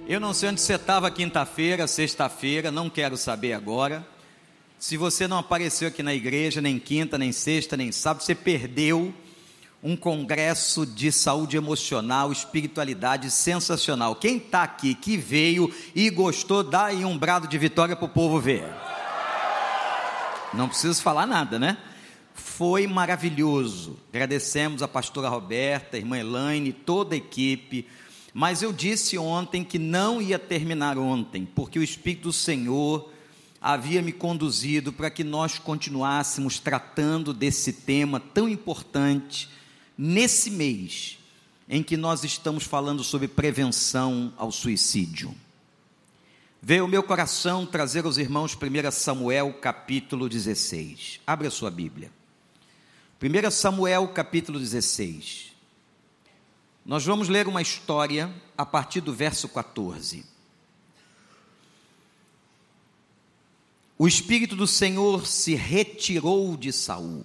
Eu não sei onde você estava quinta-feira, sexta-feira, não quero saber agora. Se você não apareceu aqui na igreja, nem quinta, nem sexta, nem sábado, você perdeu um congresso de saúde emocional, espiritualidade sensacional. Quem está aqui, que veio e gostou, dá aí um brado de vitória para o povo ver. Não preciso falar nada, né? Foi maravilhoso. Agradecemos a pastora Roberta, a irmã Elaine, toda a equipe. Mas eu disse ontem que não ia terminar ontem, porque o Espírito do Senhor havia me conduzido para que nós continuássemos tratando desse tema tão importante nesse mês em que nós estamos falando sobre prevenção ao suicídio. Veio ao meu coração trazer aos irmãos 1 Samuel capítulo 16. Abre a sua Bíblia. 1 Samuel capítulo 16. Nós vamos ler uma história a partir do verso 14. O Espírito do Senhor se retirou de Saul,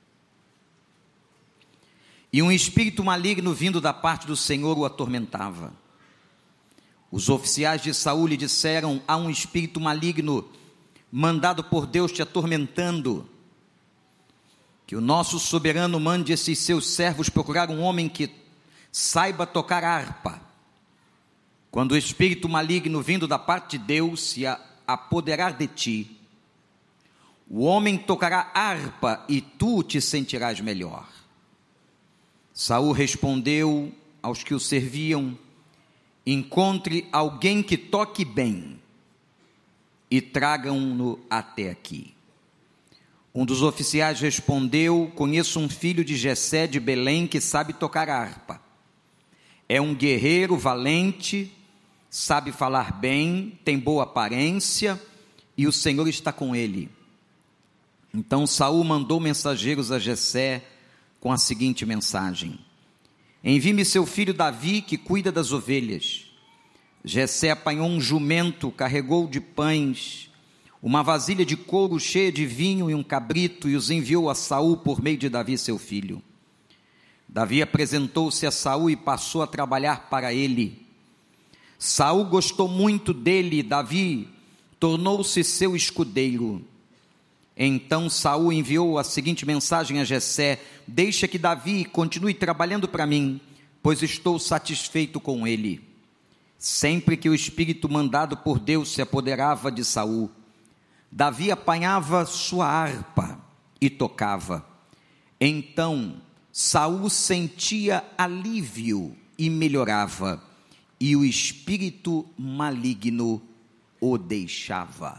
e um espírito maligno vindo da parte do Senhor o atormentava. Os oficiais de Saul lhe disseram: há um espírito maligno mandado por Deus te atormentando. Que o nosso soberano mande esses seus servos procurar um homem que saiba tocar harpa. Quando o espírito maligno vindo da parte de Deus se apoderar de ti, o homem tocará harpa e tu te sentirás melhor. Saul respondeu aos que o serviam: encontre alguém que toque bem e tragam-no até aqui. Um dos oficiais respondeu: conheço um filho de Jessé de Belém que sabe tocar harpa. É um guerreiro valente, sabe falar bem, tem boa aparência e o Senhor está com ele. Então Saul mandou mensageiros a Jessé com a seguinte mensagem: envie-me seu filho Davi, que cuida das ovelhas. Jessé apanhou um jumento, carregou de pães, uma vasilha de couro cheia de vinho e um cabrito, e os enviou a Saul por meio de Davi seu filho. Davi apresentou-se a Saul e passou a trabalhar para ele. Saul gostou muito dele e Davi tornou-se seu escudeiro. Então Saul enviou a seguinte mensagem a Jessé: deixa que Davi continue trabalhando para mim, pois estou satisfeito com ele. Sempre que o espírito mandado por Deus se apoderava de Saul, Davi apanhava sua harpa e tocava. Então Saul sentia alívio e melhorava, e o espírito maligno o deixava.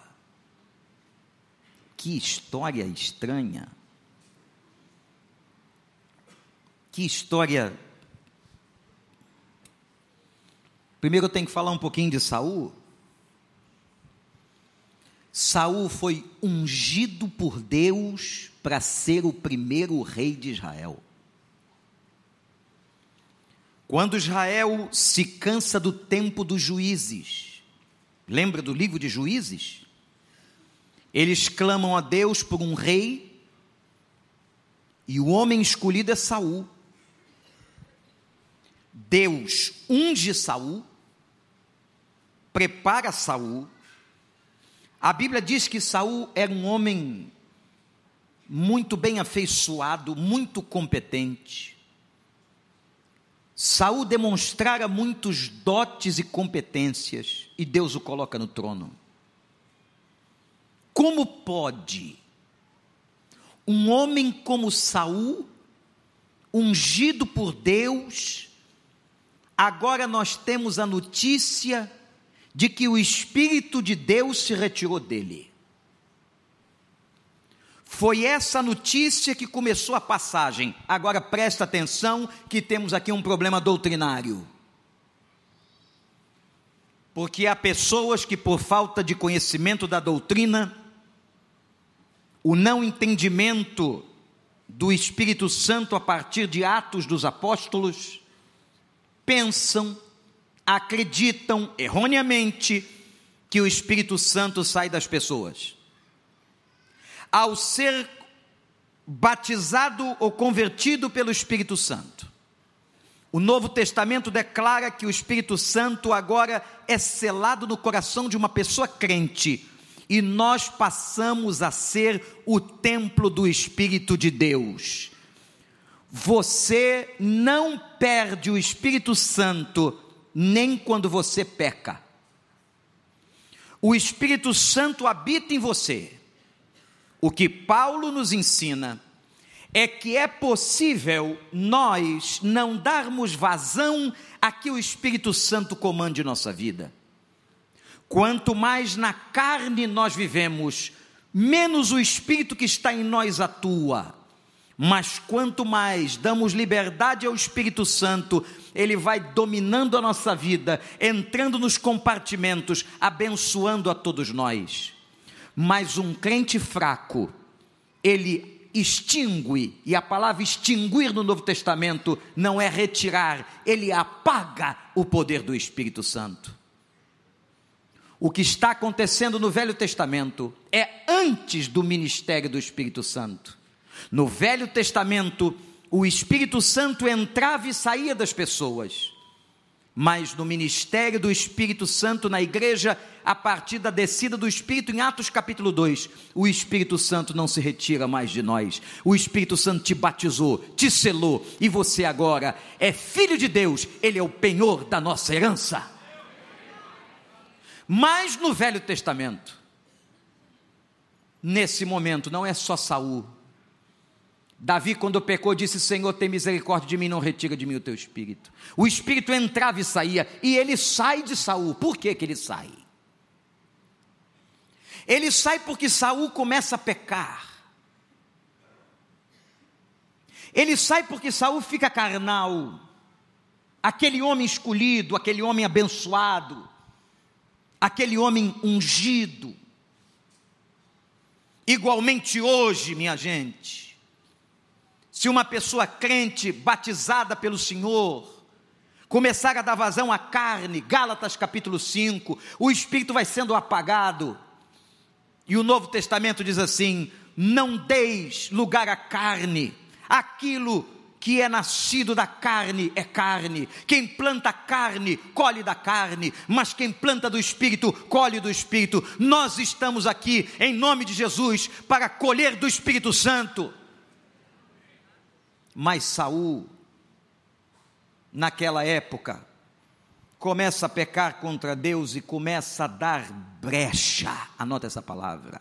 Que história estranha. Que história. Primeiro eu tenho que falar um pouquinho de Saul. Saul foi ungido por Deus para ser o primeiro rei de Israel. Quando Israel se cansa do tempo dos juízes, lembra do livro de Juízes? Eles clamam a Deus por um rei, e o homem escolhido é Saul. Deus unge Saul, prepara Saul. A Bíblia diz que Saul era um homem muito bem afeiçoado, muito competente. Saul demonstrara muitos dotes e competências, e Deus o coloca no trono. Como pode um homem como Saul, ungido por Deus, agora nós temos a notícia de que o Espírito de Deus se retirou dele? Foi essa notícia que começou a passagem. Agora presta atenção que temos aqui um problema doutrinário. Porque há pessoas que, por falta de conhecimento da doutrina, o não entendimento do Espírito Santo a partir de Atos dos Apóstolos, pensam, acreditam erroneamente que o Espírito Santo sai das pessoas. Ao ser batizado ou convertido pelo Espírito Santo, O Novo Testamento declara que o Espírito Santo agora é selado no coração de uma pessoa crente, e nós passamos a ser o templo do Espírito de Deus. Você não perde o Espírito Santo nem quando você peca. O Espírito Santo habita em você. O que Paulo nos ensina é que é possível nós não darmos vazão a que o Espírito Santo comande nossa vida. Quanto mais na carne nós vivemos, menos o Espírito que está em nós atua. Mas quanto mais damos liberdade ao Espírito Santo, ele vai dominando a nossa vida, entrando nos compartimentos, abençoando a todos nós. Mas um crente fraco, ele extingue, e a palavra extinguir no Novo Testamento não é retirar, ele apaga o poder do Espírito Santo. O que está acontecendo no Velho Testamento é antes do ministério do Espírito Santo. No Velho Testamento, o Espírito Santo entrava e saía das pessoas, mas no ministério do Espírito Santo na igreja, a partir da descida do Espírito em Atos capítulo 2, o Espírito Santo não se retira mais de nós. O Espírito Santo te batizou, te selou, e você agora é filho de Deus, ele é o penhor da nossa herança. Mas no Velho Testamento, nesse momento, não é só Saul. Davi, quando pecou, disse: Senhor, tem misericórdia de mim, não retira de mim o teu Espírito. O Espírito entrava e saía, e ele sai de Saul. Por que ele sai? Ele sai porque Saul começa a pecar. Ele sai porque Saul fica carnal. Aquele homem escolhido, aquele homem abençoado, aquele homem ungido. Igualmente hoje, minha gente, se uma pessoa crente, batizada pelo Senhor, começar a dar vazão à carne, Gálatas capítulo 5, o Espírito vai sendo apagado, e o Novo Testamento diz assim: não deis lugar à carne, aquilo que é nascido da carne é carne, quem planta carne, colhe da carne, mas quem planta do Espírito, colhe do Espírito. Nós estamos aqui, em nome de Jesus, para colher do Espírito Santo. Mas Saul, naquela época, começa a pecar contra Deus e começa a dar brecha, anota essa palavra,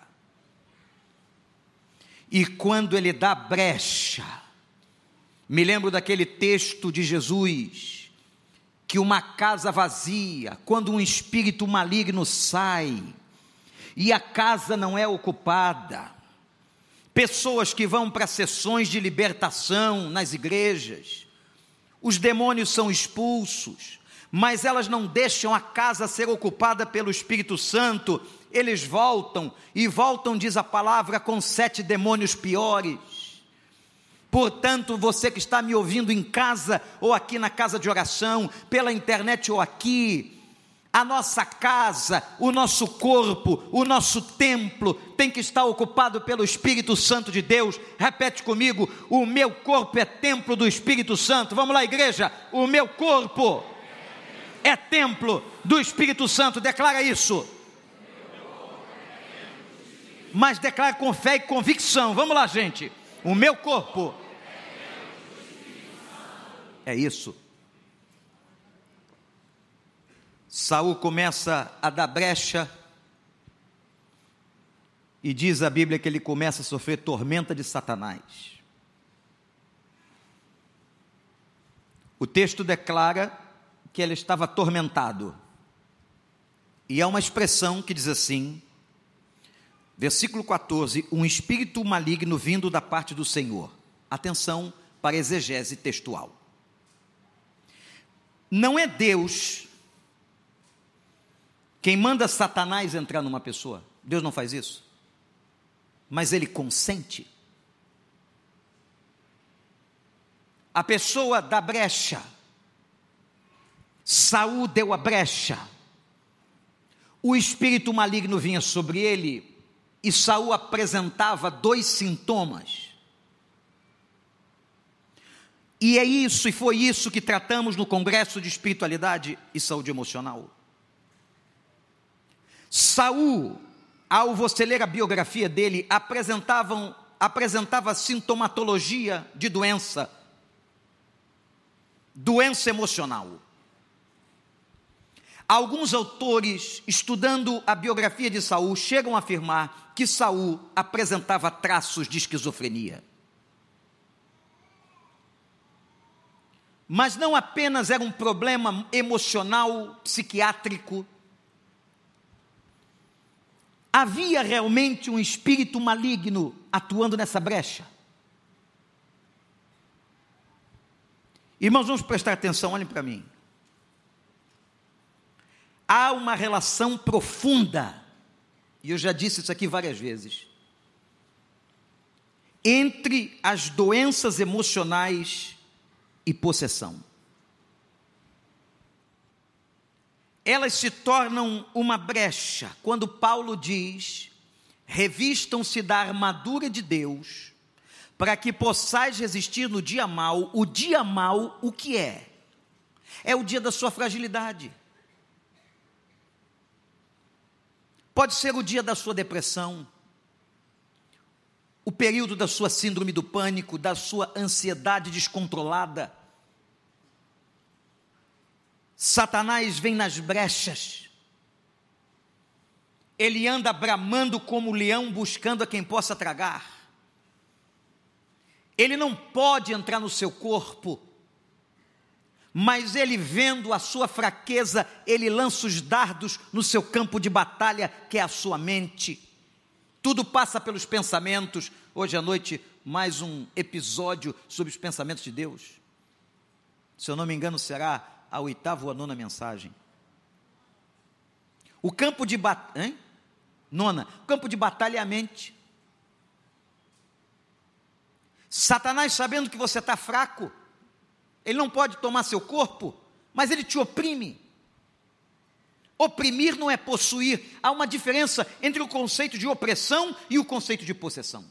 e quando ele dá brecha, me lembro daquele texto de Jesus, que uma casa vazia, quando um espírito maligno sai, e a casa não é ocupada, pessoas que vão para sessões de libertação nas igrejas, os demônios são expulsos, mas elas não deixam a casa ser ocupada pelo Espírito Santo, eles voltam, e voltam, diz a palavra, com 7 demônios piores. Portanto, você que está me ouvindo em casa, ou aqui na casa de oração, pela internet ou aqui, a nossa casa, o nosso corpo, o nosso templo tem que estar ocupado pelo Espírito Santo de Deus. Repete comigo: o meu corpo é templo do Espírito Santo. Vamos lá, igreja, o meu corpo é templo do Espírito Santo. Declara isso, mas declara com fé e convicção. Vamos lá, gente, o meu corpo é isso. Saul começa a dar brecha, e diz a Bíblia que ele começa a sofrer tormenta de Satanás. O texto declara que ele estava atormentado, e há uma expressão que diz assim, versículo 14: um espírito maligno vindo da parte do Senhor. Atenção para a exegese textual. Não é Deus quem manda Satanás entrar numa pessoa. Deus não faz isso, mas ele consente. A pessoa dá brecha. Saul deu a brecha. O espírito maligno vinha sobre ele, e Saul apresentava 2 sintomas. E é isso, e foi isso que tratamos no Congresso de Espiritualidade e Saúde Emocional. Saul, ao você ler a biografia dele, apresentava sintomatologia de doença emocional. Alguns autores, estudando a biografia de Saul, chegam a afirmar que Saul apresentava traços de esquizofrenia. Mas não apenas era um problema emocional, psiquiátrico. Havia realmente um espírito maligno atuando nessa brecha. Irmãos, vamos prestar atenção, olhem para mim. Há uma relação profunda, e eu já disse isso aqui várias vezes, entre as doenças emocionais e possessão. Elas se tornam uma brecha quando Paulo diz: revistam-se da armadura de Deus, para que possais resistir no dia mau. O dia mau, o que é? É o dia da sua fragilidade. Pode ser o dia da sua depressão, o período da sua síndrome do pânico, da sua ansiedade descontrolada. Satanás vem nas brechas. Ele anda bramando como leão, buscando a quem possa tragar. Ele não pode entrar no seu corpo, mas ele, vendo a sua fraqueza, ele lança os dardos no seu campo de batalha, que é a sua mente. Tudo passa pelos pensamentos. Hoje à noite, mais um episódio sobre os pensamentos de Deus. Se eu não me engano, será a 8ª ou a 9ª mensagem. O campo de batalha, o campo de batalha é a mente. Satanás, sabendo que você está fraco, ele não pode tomar seu corpo, mas ele te oprime. Oprimir não é possuir. Há uma diferença entre o conceito de opressão e o conceito de possessão.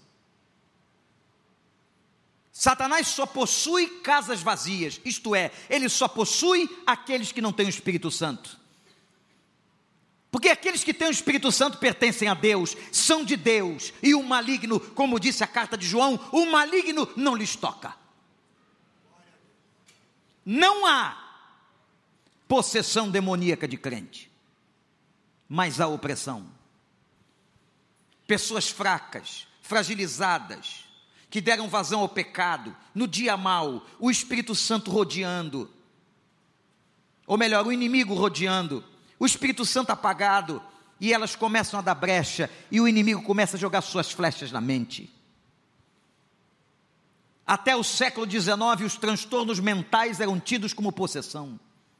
Satanás só possui casas vazias, isto é, ele só possui aqueles que não têm o Espírito Santo. Porque aqueles que têm o Espírito Santo pertencem a Deus, são de Deus, e o maligno, como disse a carta de João, o maligno não lhes toca. Não há possessão demoníaca de crente, mas há opressão. Pessoas fracas, fragilizadas, que deram vazão ao pecado, no dia mau, o Espírito Santo rodeando, ou melhor, o inimigo rodeando, o Espírito Santo apagado, e elas começam a dar brecha, e o inimigo começa a jogar suas flechas na mente. Até o século XIX, os transtornos mentais eram tidos como possessão.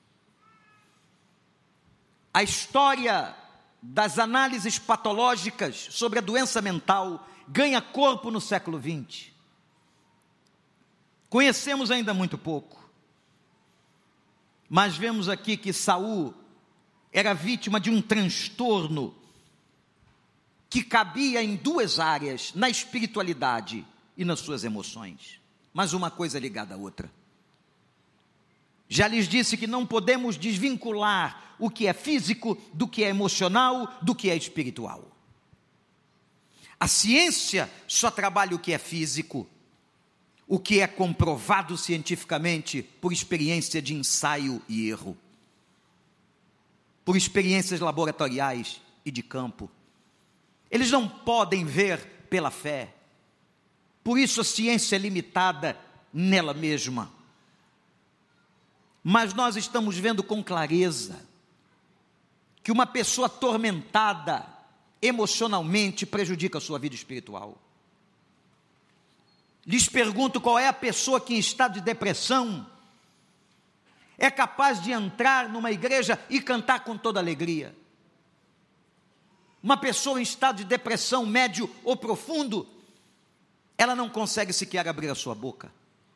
A história das análises patológicas sobre a doença mental ganha corpo no século XX. Conhecemos ainda muito pouco, mas vemos aqui que Saul era vítima de um transtorno que cabia em duas áreas, na espiritualidade e nas suas emoções, mas uma coisa ligada à outra. Já lhes disse que não podemos desvincular o que é físico do que é emocional, do que é espiritual. A ciência só trabalha o que é físico, o que é comprovado cientificamente por experiência de ensaio e erro, por experiências laboratoriais e de campo. Eles não podem ver pela fé. Por isso a ciência é limitada nela mesma. Mas nós estamos vendo com clareza que uma pessoa atormentada emocionalmente prejudica a sua vida espiritual. Lhes pergunto, qual é a pessoa que em estado de depressão é capaz de entrar numa igreja e cantar com toda alegria? Uma pessoa em estado de depressão médio ou profundo, ela não consegue sequer abrir a sua boca.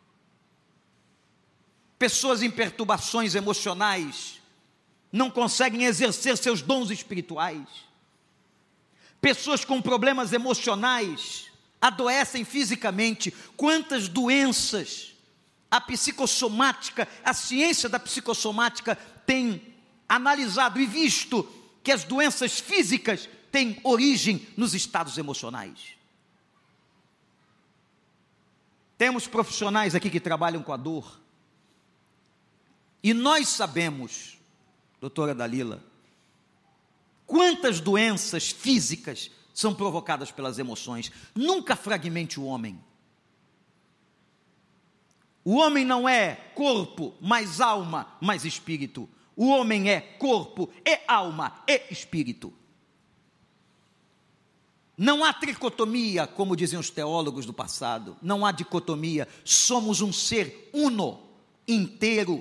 Pessoas em perturbações emocionais não conseguem exercer seus dons espirituais. Pessoas com problemas emocionais adoecem fisicamente. Quantas doenças A psicossomática, a ciência da psicossomática tem analisado e visto que as doenças físicas têm origem nos estados emocionais. Temos profissionais aqui que trabalham com a dor. E nós sabemos, doutora Dalila, quantas doenças físicas são provocadas pelas emoções. Nunca fragmente o homem. O homem não é corpo, mais alma, mais espírito. O homem é corpo e alma e espírito. Não há tricotomia, como diziam os teólogos do passado. Não há dicotomia. Somos um ser uno, inteiro.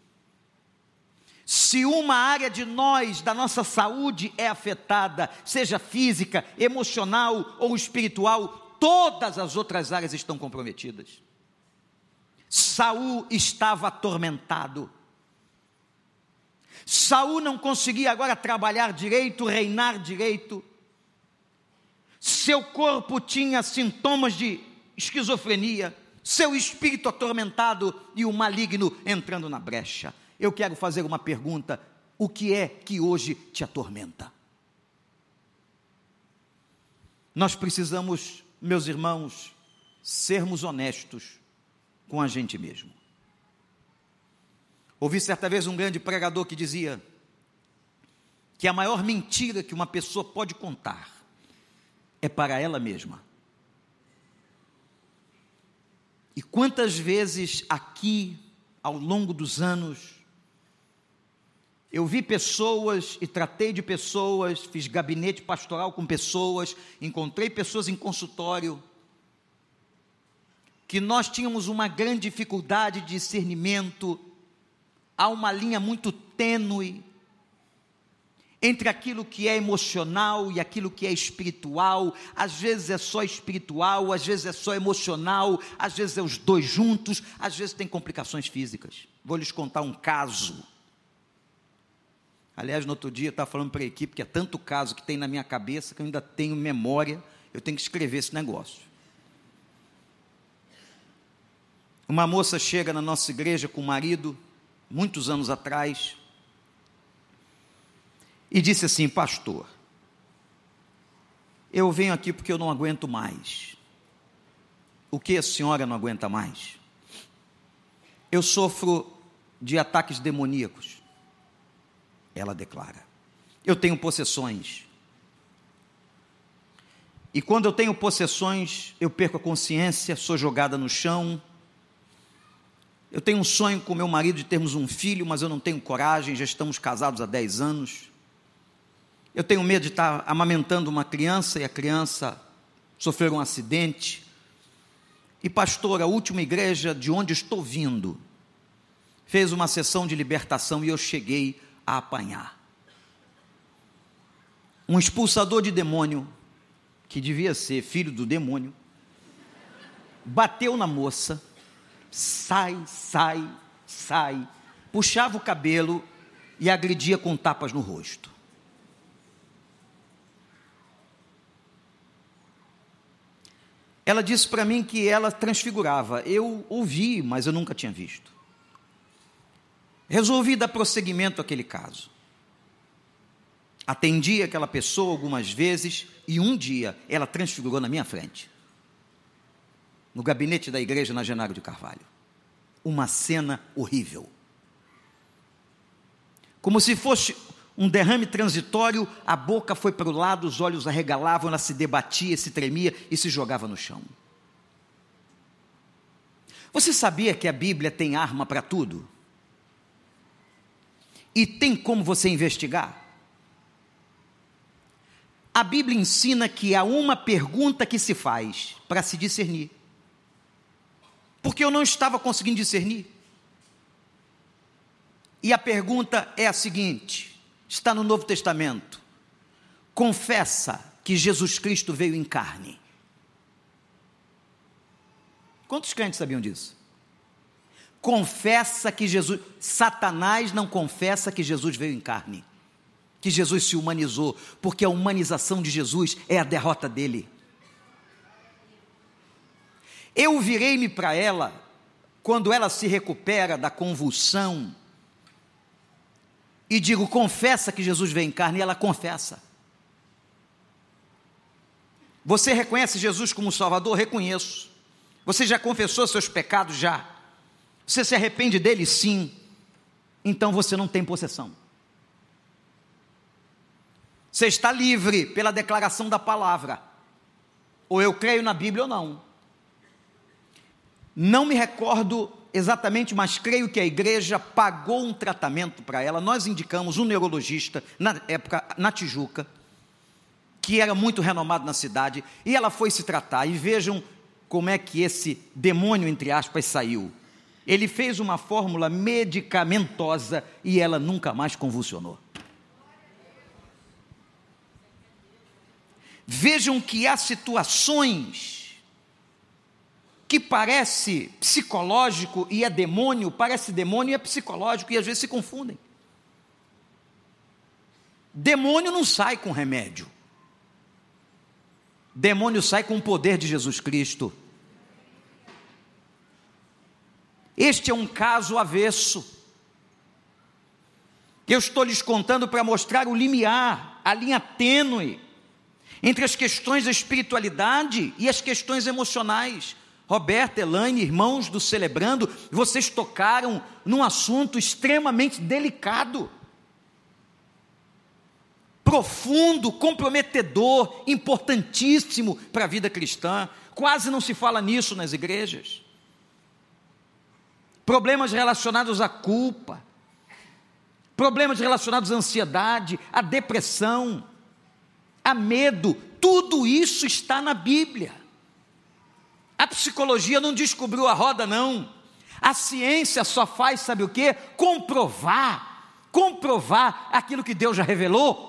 Se uma área de nós, da nossa saúde é afetada, seja física, emocional ou espiritual, todas as outras áreas estão comprometidas. Saul estava atormentado. Saul não conseguia agora trabalhar direito, reinar direito. Seu corpo tinha sintomas de esquizofrenia, seu espírito atormentado e o maligno entrando na brecha. Eu quero fazer uma pergunta: o que é que hoje te atormenta? Nós precisamos, meus irmãos, sermos honestos com a gente mesmo. Ouvi certa vez um grande pregador que dizia que a maior mentira que uma pessoa pode contar é para ela mesma. E quantas vezes aqui, ao longo dos anos, eu vi pessoas e tratei de pessoas, fiz gabinete pastoral com pessoas, encontrei pessoas em consultório, que nós tínhamos uma grande dificuldade de discernimento. Há uma linha muito tênue entre aquilo que é emocional e aquilo que é espiritual. Às vezes é só espiritual, às vezes é só emocional, às vezes é os dois juntos, às vezes tem complicações físicas. Vou lhes contar um caso. Aliás, no outro dia eu estava falando para a equipe que é tanto caso que tem na minha cabeça que eu ainda tenho memória, eu tenho que escrever esse negócio. Uma moça chega na nossa igreja com o marido, muitos anos atrás, e disse assim: pastor, eu venho aqui porque eu não aguento mais. O que a senhora não aguenta mais? Eu sofro de ataques demoníacos. Ela declara: eu tenho possessões. E quando eu tenho possessões, eu perco a consciência, sou jogada no chão. Eu tenho um sonho com meu marido de termos um filho, mas eu não tenho coragem, já estamos casados há 10 anos. Eu tenho medo de estar amamentando uma criança e a criança sofrer um acidente. E pastor, a última igreja de onde estou vindo fez uma sessão de libertação e eu cheguei a apanhar. Um expulsador de demônio, que devia ser filho do demônio, bateu na moça, sai, puxava o cabelo e agredia com tapas no rosto. Ela disse para mim que ela transfigurava. Eu ouvi, mas eu nunca tinha visto. Resolvi dar prosseguimento àquele caso. Atendi aquela pessoa algumas vezes e um dia ela transfigurou na minha frente, no gabinete da igreja na Genaro de Carvalho. Uma cena horrível. Como se fosse um derrame transitório, a boca foi para o lado, os olhos arregalavam, ela se debatia, se tremia e se jogava no chão. Você sabia que a Bíblia tem arma para tudo? E tem como você investigar? A Bíblia ensina que há uma pergunta que se faz para se discernir. Porque eu não estava conseguindo discernir. E a pergunta é a seguinte, está no Novo Testamento: confessa que Jesus Cristo veio em carne. Quantos crentes sabiam disso? Confessa que Jesus... Satanás não confessa que Jesus veio em carne, que Jesus se humanizou, porque a humanização de Jesus é a derrota dele. Eu virei-me para ela, quando ela se recupera da convulsão, e digo, confessa que Jesus veio em carne, e ela confessa. Você reconhece Jesus como Salvador? Reconheço. Você já confessou seus pecados? Já. Você se arrepende deles? Sim. Então você não tem possessão. Você está livre pela declaração da palavra. Ou eu creio na Bíblia ou não. Não me recordo exatamente, mas creio que a igreja pagou um tratamento para ela. Nós indicamos um neurologista, na época, na Tijuca, que era muito renomado na cidade, e ela foi se tratar, e vejam como é que esse demônio, entre aspas, saiu. Ele fez uma fórmula medicamentosa, e ela nunca mais convulsionou. Vejam que há situações que parece psicológico e é demônio, parece demônio e é psicológico, e às vezes se confundem. Demônio não sai com remédio. Demônio sai com o poder de Jesus Cristo. Este é um caso avesso. Eu estou lhes contando para mostrar o limiar, a linha tênue, entre as questões da espiritualidade e as questões emocionais. Roberta, Elaine, irmãos do Celebrando, vocês tocaram num assunto extremamente delicado, profundo, comprometedor, importantíssimo para a vida cristã. Quase não se fala nisso nas igrejas. Problemas relacionados à culpa, problemas relacionados à ansiedade, à depressão, a medo, tudo isso está na Bíblia. A psicologia não descobriu a roda, não. A ciência só faz, sabe o quê? Comprovar aquilo que Deus já revelou.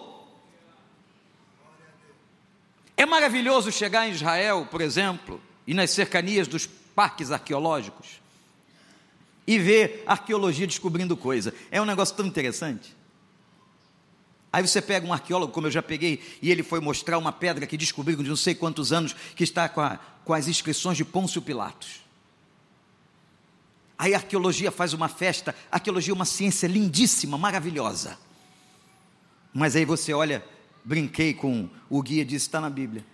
É maravilhoso chegar em Israel, por exemplo, e nas cercanias dos parques arqueológicos, e ver a arqueologia descobrindo coisa. É um negócio tão interessante. Aí você pega um arqueólogo, como eu já peguei, e ele foi mostrar uma pedra que descobriram de não sei quantos anos, que está com as inscrições de Pôncio Pilatos. Aí a arqueologia faz uma festa. A arqueologia é uma ciência lindíssima, maravilhosa. Mas aí você olha, brinquei com o guia, disse, está na Bíblia.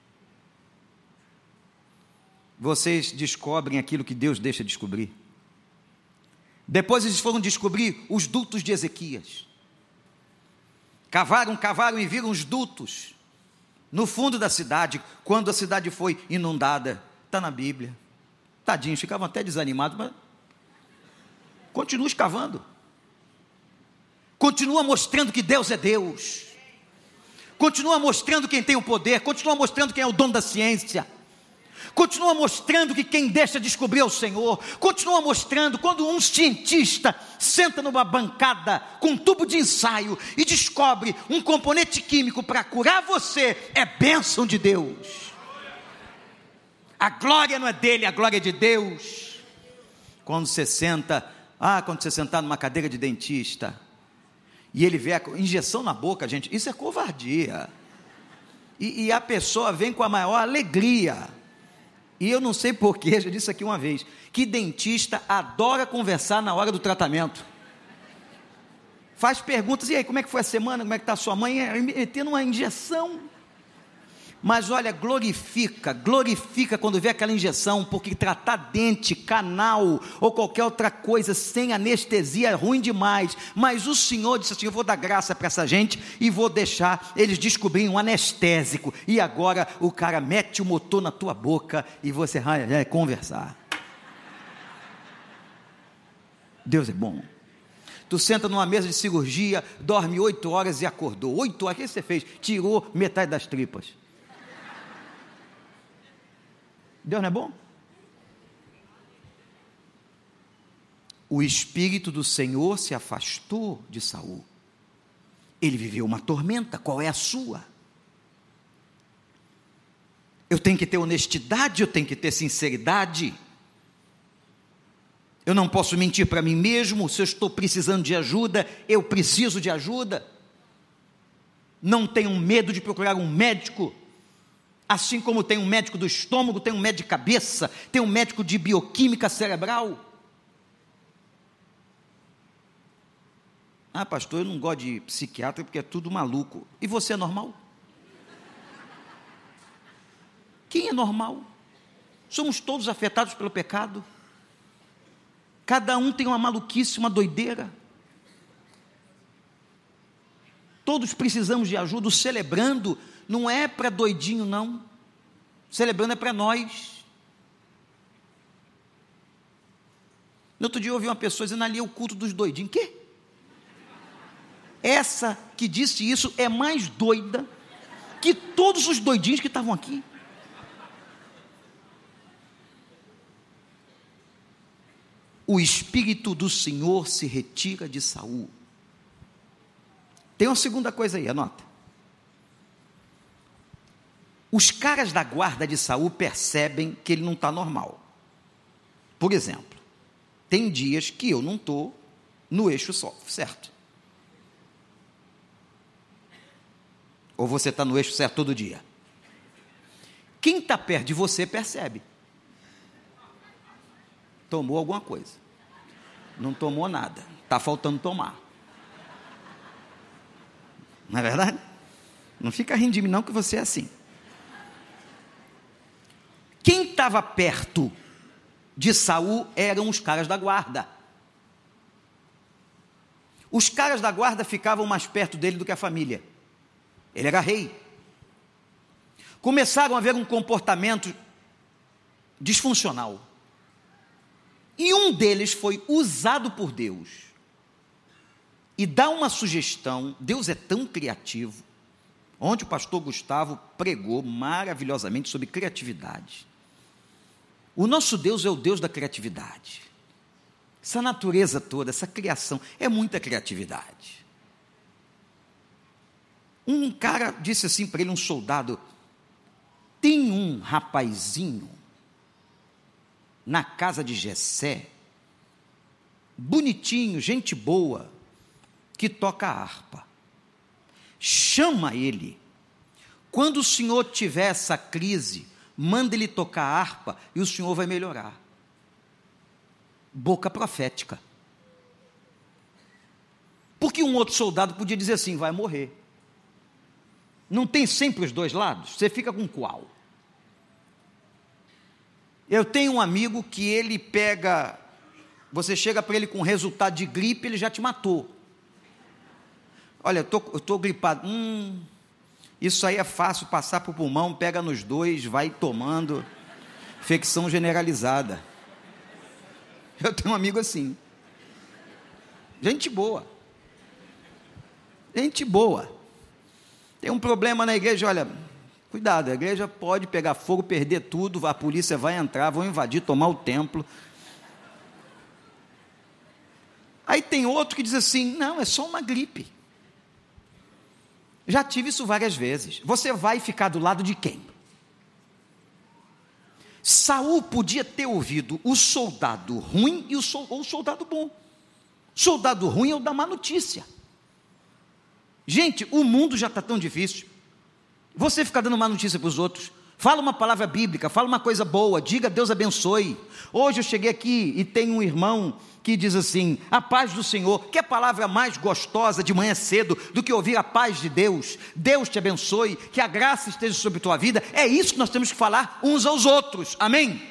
Vocês descobrem aquilo que Deus deixa descobrir. Depois eles foram descobrir os dutos de Ezequias. Cavaram e viram os dutos no fundo da cidade, quando a cidade foi inundada. Está na Bíblia. Tadinhos, ficavam até desanimados, mas continua escavando. Continua mostrando que Deus é Deus. Continua mostrando quem tem o poder, continua mostrando quem é o dono da ciência. Continua mostrando que quem deixa descobrir é o Senhor. Continua mostrando quando um cientista senta numa bancada com um tubo de ensaio e descobre um componente químico para curar você, é bênção de Deus. A glória não é dele, a glória é de Deus. Quando você sentar numa cadeira de dentista e ele vê a injeção na boca, gente, isso é covardia. E a pessoa vem com a maior alegria. E eu não sei porquê, já disse aqui uma vez, que dentista adora conversar na hora do tratamento. Faz perguntas, e aí, como é que foi a semana, como é que está a sua mãe, tendo uma injeção. Mas olha, glorifica quando vê aquela injeção, porque tratar dente, canal, ou qualquer outra coisa, sem anestesia é ruim demais. Mas o Senhor disse assim, eu vou dar graça para essa gente, e vou deixar eles descobrirem um anestésico, e agora o cara mete o motor na tua boca, e você vai conversar. Deus é bom. Tu senta numa mesa de cirurgia, dorme 8 horas e acordou, 8 horas, o que você fez? Tirou metade das tripas. Deus não é bom? O Espírito do Senhor se afastou de Saul. Ele viveu uma tormenta. Qual é a sua? Eu tenho que ter honestidade, eu tenho que ter sinceridade. Eu não posso mentir para mim mesmo. Se eu estou precisando de ajuda, eu preciso de ajuda. Não tenho medo de procurar um médico. Assim como tem um médico do estômago, tem um médico de cabeça, tem um médico de bioquímica cerebral. Ah, pastor, eu não gosto de psiquiatra porque é tudo maluco. E você é normal? Quem é normal? Somos todos afetados pelo pecado. Cada um tem uma maluquice, uma doideira. Todos precisamos de ajuda. O celebrando não é para doidinho, não. Celebrando é para nós. No outro dia eu ouvi uma pessoa dizendo, ali é o culto dos doidinhos. Quê? Essa que disse isso é mais doida que todos os doidinhos que estavam aqui. O Espírito do Senhor se retira de Saul. Tem uma segunda coisa aí, anota. Os caras da guarda de Saul percebem que ele não está normal. Por exemplo, tem dias que eu não estou no eixo certo. Ou você está no eixo certo todo dia? Quem está perto de você percebe. Tomou alguma coisa. Não tomou nada. Está faltando tomar. Não é verdade? Não fica rindo de mim não, que você é assim. Quem estava perto de Saul eram os caras da guarda. Os caras da guarda ficavam mais perto dele do que a família. Ele era rei. Começaram a ver um comportamento disfuncional. E um deles foi usado por Deus. E dá uma sugestão. Deus é tão criativo. Onde o pastor Gustavo pregou maravilhosamente sobre criatividade. O nosso Deus é o Deus da criatividade. Essa natureza toda, essa criação, é muita criatividade. Um cara disse assim para ele, um soldado, tem um rapazinho na casa de Jessé, bonitinho, gente boa, que toca harpa. Chama ele. Quando o senhor tiver essa crise, manda ele tocar harpa e o senhor vai melhorar. Boca profética. Porque um outro soldado podia dizer assim, vai morrer. Não tem sempre os dois lados? Você fica com qual? Eu tenho um amigo que ele pega, você chega para ele com resultado de gripe, ele já te matou. Olha, eu estou gripado. Isso aí é fácil, passar para o pulmão, pega nos dois, vai tomando, infecção generalizada. Eu tenho um amigo assim. Gente boa. Gente boa. Tem um problema na igreja, olha, cuidado, a igreja pode pegar fogo, perder tudo, a polícia vai entrar, vão invadir, tomar o templo. Aí tem outro que diz assim, não, é só uma gripe. Já tive isso várias vezes. Você vai ficar do lado de quem? Saul podia ter ouvido o soldado ruim ou o soldado bom. Soldado ruim é o da má notícia. Gente, o mundo já está tão difícil. Você fica dando má notícia para os outros. Fala uma palavra bíblica, fala uma coisa boa, diga Deus abençoe. Hoje eu cheguei aqui e tem um irmão que diz assim, a paz do Senhor. Que palavra mais gostosa de manhã cedo do que ouvir a paz de Deus. Deus te abençoe, que a graça esteja sobre a tua vida. É isso que nós temos que falar uns aos outros, amém? Amém.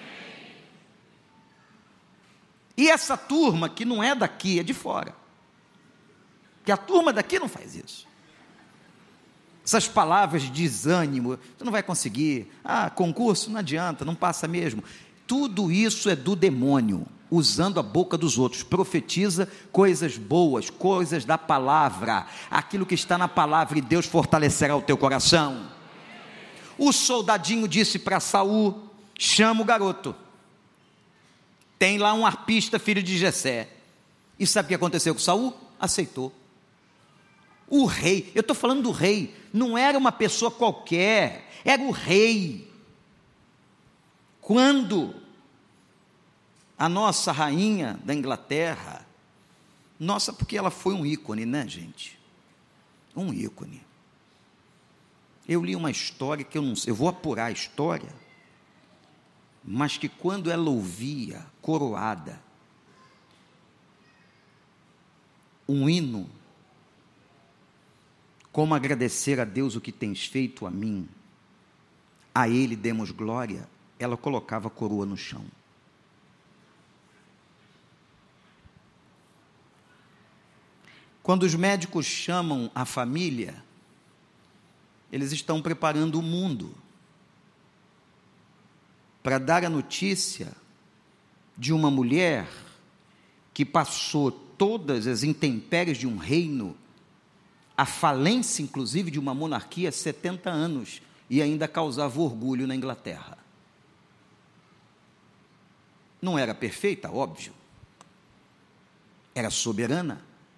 E essa turma que não é daqui, é de fora. Que a turma daqui não faz isso. Essas palavras de desânimo, você não vai conseguir, concurso não adianta, não passa mesmo. Tudo isso é do demônio, usando a boca dos outros. Profetiza coisas boas, coisas da palavra, aquilo que está na palavra, e Deus fortalecerá o teu coração. O soldadinho disse para Saul, chama o garoto. Tem lá um arpista, filho de Jessé. E sabe o que aconteceu com Saul? Aceitou. O rei, eu estou falando do rei, não era uma pessoa qualquer, era o rei. Quando a nossa rainha da Inglaterra, porque ela foi um ícone, né, gente? Um ícone. Eu li uma história que eu não sei, eu vou apurar a história, mas que quando ela ouvia coroada, um hino, como agradecer a Deus o que tens feito a mim, a Ele demos glória, ela colocava a coroa no chão. Quando os médicos chamam a família, eles estão preparando o mundo para dar a notícia de uma mulher que passou todas as intempéries de um reino, a falência inclusive de uma monarquia, 70 anos, e ainda causava orgulho na Inglaterra. Não era perfeita, óbvio, era soberana,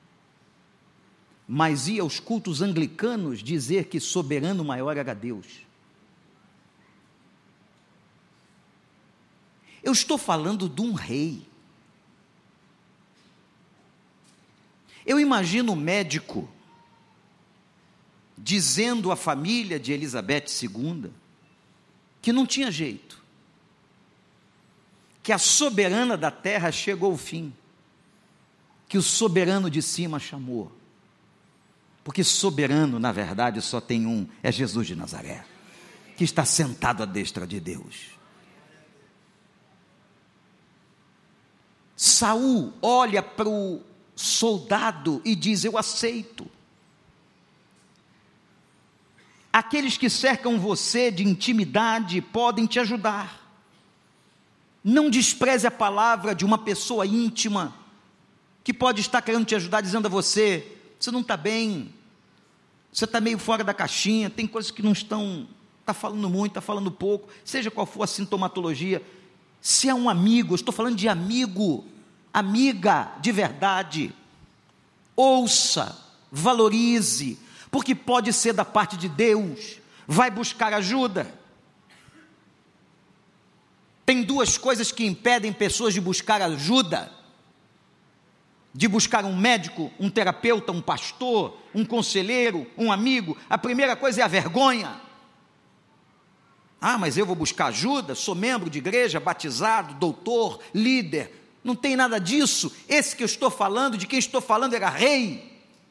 mas ia aos cultos anglicanos dizer que soberano maior era Deus. Eu estou falando de um rei. Eu imagino o médico dizendo à família de Elizabeth II que não tinha jeito, que a soberana da terra chegou ao fim, que o soberano de cima chamou, porque soberano na verdade só tem um, é Jesus de Nazaré, que está sentado à destra de Deus. Saul olha para o soldado e diz: eu aceito. Aqueles que cercam você de intimidade podem te ajudar. Não despreze a palavra de uma pessoa íntima, que pode estar querendo te ajudar, dizendo a você: você não está bem, você está meio fora da caixinha, tem coisas que não estão, está falando muito, está falando pouco, seja qual for a sintomatologia. Se é um amigo, eu estou falando de amigo, amiga de verdade, ouça, valorize, porque pode ser da parte de Deus, vai buscar ajuda. Tem duas coisas que impedem pessoas de buscar ajuda, de buscar um médico, um terapeuta, um pastor, um conselheiro, um amigo. A primeira coisa é a vergonha. Ah, mas eu vou buscar ajuda, sou membro de igreja, batizado, doutor, líder. Não tem nada disso. Esse que eu estou falando, de quem estou falando, era rei.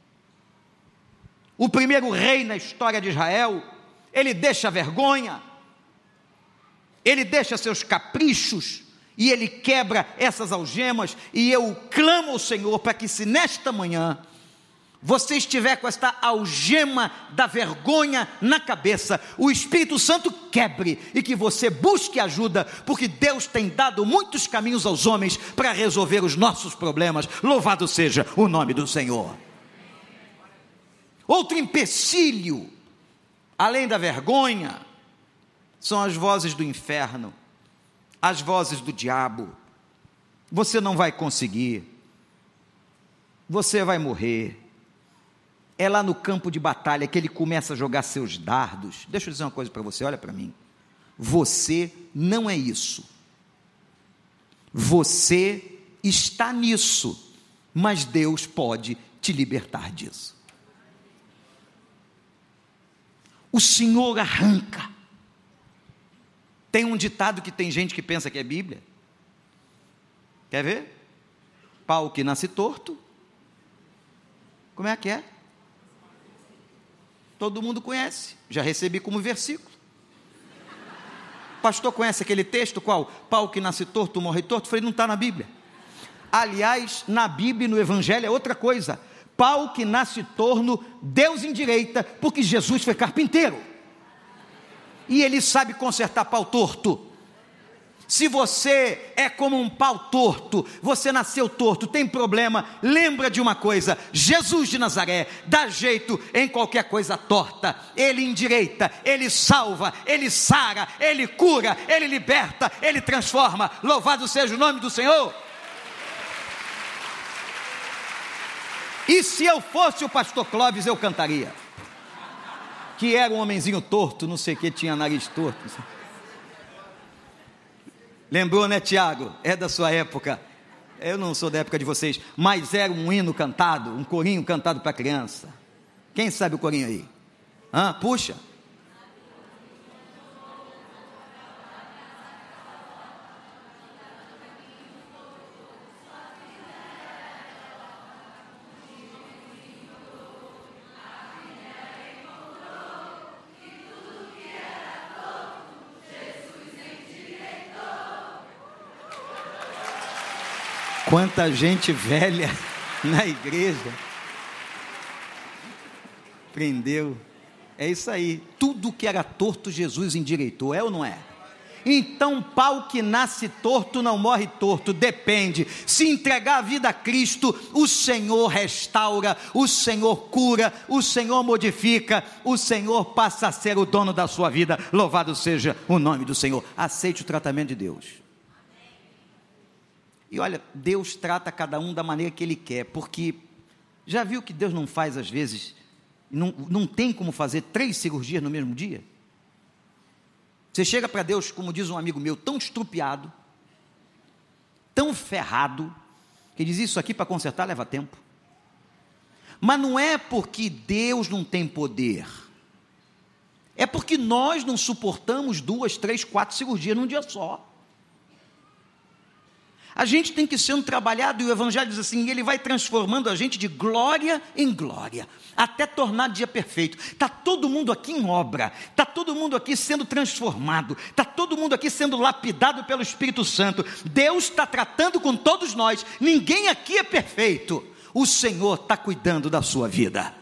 O primeiro rei na história de Israel. Ele deixa a vergonha, ele deixa seus caprichos, e ele quebra essas algemas. E eu clamo ao Senhor para que, se nesta manhã você estiver com esta algema da vergonha na cabeça, o Espírito Santo quebre e que você busque ajuda, porque Deus tem dado muitos caminhos aos homens para resolver os nossos problemas. Louvado seja o nome do Senhor. Outro empecilho, além da vergonha, são as vozes do inferno, as vozes do diabo. Você não vai conseguir, você vai morrer. É lá no campo de batalha que ele começa a jogar seus dardos. Deixa eu dizer uma coisa para você, olha para mim. Você não é isso. Você está nisso, mas Deus pode te libertar disso. O Senhor arranca. Tem um ditado que tem gente que pensa que é Bíblia. Quer ver? Pau que nasce torto. Como é que é? Todo mundo conhece. Já recebi como versículo. Pastor, conhece aquele texto? Qual? Pau que nasce torto, morre torto. Falei, não está na Bíblia. Aliás, na Bíblia e no Evangelho é outra coisa. Pau que nasce torno, Deus endireita, porque Jesus foi carpinteiro. E Ele sabe consertar pau torto. Se você é como um pau torto, você nasceu torto, tem problema, lembra de uma coisa: Jesus de Nazaré dá jeito em qualquer coisa torta. Ele endireita, Ele salva, Ele sara, Ele cura, Ele liberta, Ele transforma. Louvado seja o nome do Senhor. E se eu fosse o pastor Clóvis, eu cantaria, que era um homenzinho torto, não sei o que, tinha nariz torto. Lembrou, né, Tiago? É da sua época. Eu não sou da época de vocês, mas era um hino cantado, um corinho cantado para criança. Quem sabe o corinho aí? Puxa. Quanta gente velha na igreja. Prendeu. É isso aí. Tudo que era torto, Jesus endireitou. É ou não é? Então, pau que nasce torto não morre torto, depende. Se entregar a vida a Cristo, o Senhor restaura, o Senhor cura, o Senhor modifica, o Senhor passa a ser o dono da sua vida. Louvado seja o nome do Senhor. Aceite o tratamento de Deus. E olha, Deus trata cada um da maneira que Ele quer, porque já viu que Deus não faz às vezes, não tem como fazer 3 cirurgias no mesmo dia? Você chega para Deus, como diz um amigo meu, tão estrupiado, tão ferrado, que diz: isso aqui para consertar leva tempo. Mas não é porque Deus não tem poder, é porque nós não suportamos 2, 3, 4 cirurgias num dia só. A gente tem que ser trabalhado, e o Evangelho diz assim, ele vai transformando a gente de glória em glória, até tornar dia perfeito. Está todo mundo aqui em obra, está todo mundo aqui sendo transformado, está todo mundo aqui sendo lapidado pelo Espírito Santo. Deus está tratando com todos nós, ninguém aqui é perfeito, o Senhor está cuidando da sua vida.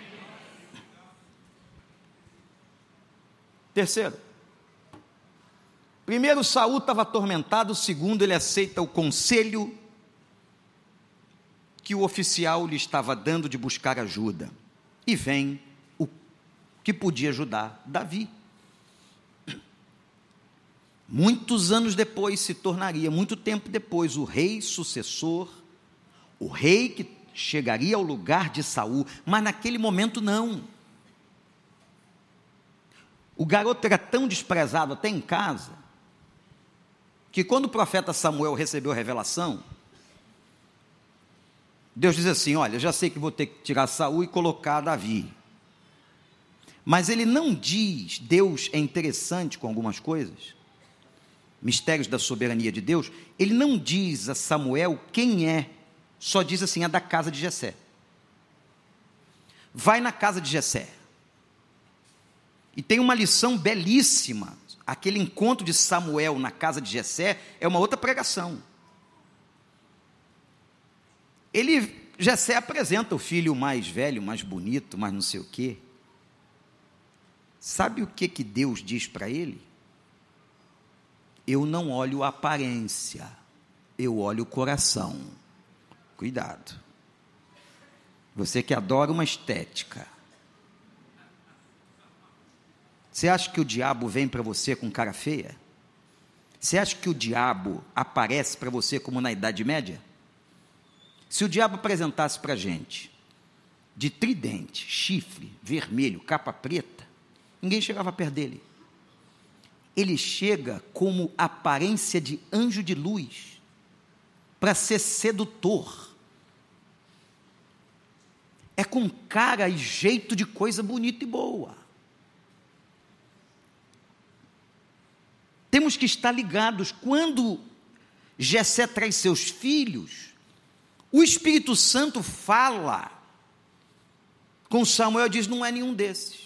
Terceiro, primeiro, Saul estava atormentado. Segundo, ele aceita o conselho que o oficial lhe estava dando de buscar ajuda. E vem o que podia ajudar: Davi. Muitos anos depois se tornaria, muito tempo depois, o rei sucessor, o rei que chegaria ao lugar de Saul, mas naquele momento não. O garoto era tão desprezado até em casa, que quando o profeta Samuel recebeu a revelação, Deus diz assim: olha, já sei que vou ter que tirar Saul e colocar Davi. Mas ele não diz, Deus é interessante com algumas coisas, mistérios da soberania de Deus, ele não diz a Samuel quem é, só diz assim: é da casa de Jessé. Vai na casa de Jessé. E tem uma lição belíssima. Aquele encontro de Samuel na casa de Jessé é uma outra pregação. Jessé apresenta o filho mais velho, mais bonito, mais não sei o quê. Sabe o que Deus diz para ele? Eu não olho a aparência, eu olho o coração. Cuidado. Você que adora uma estética. Você acha que o diabo vem para você com cara feia? Você acha que o diabo aparece para você como na Idade Média? Se o diabo apresentasse para a gente de tridente, chifre, vermelho, capa preta, ninguém chegava perto dele. Ele chega como aparência de anjo de luz, para ser sedutor. É com cara e jeito de coisa bonita e boa. Temos que estar ligados. Quando Jessé traz seus filhos, o Espírito Santo fala com Samuel e diz: não é nenhum desses.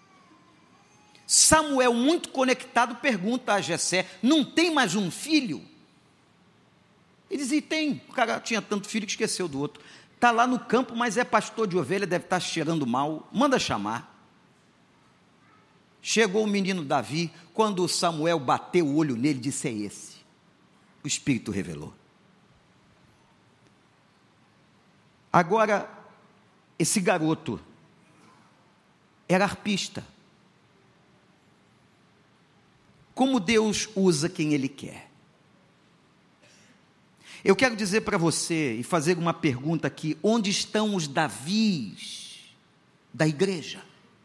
Samuel, muito conectado, pergunta a Jessé: não tem mais um filho? Ele diz: e tem. O cara tinha tanto filho que esqueceu do outro. Está lá no campo, mas é pastor de ovelha, deve estar cheirando mal. Manda chamar. Chegou o menino Davi. Quando Samuel bateu o olho nele, disse: é esse. O Espírito revelou. Agora, esse garoto era arpista. Como Deus usa quem Ele quer. Eu quero dizer para você e fazer uma pergunta aqui: onde estão os Davis da igreja?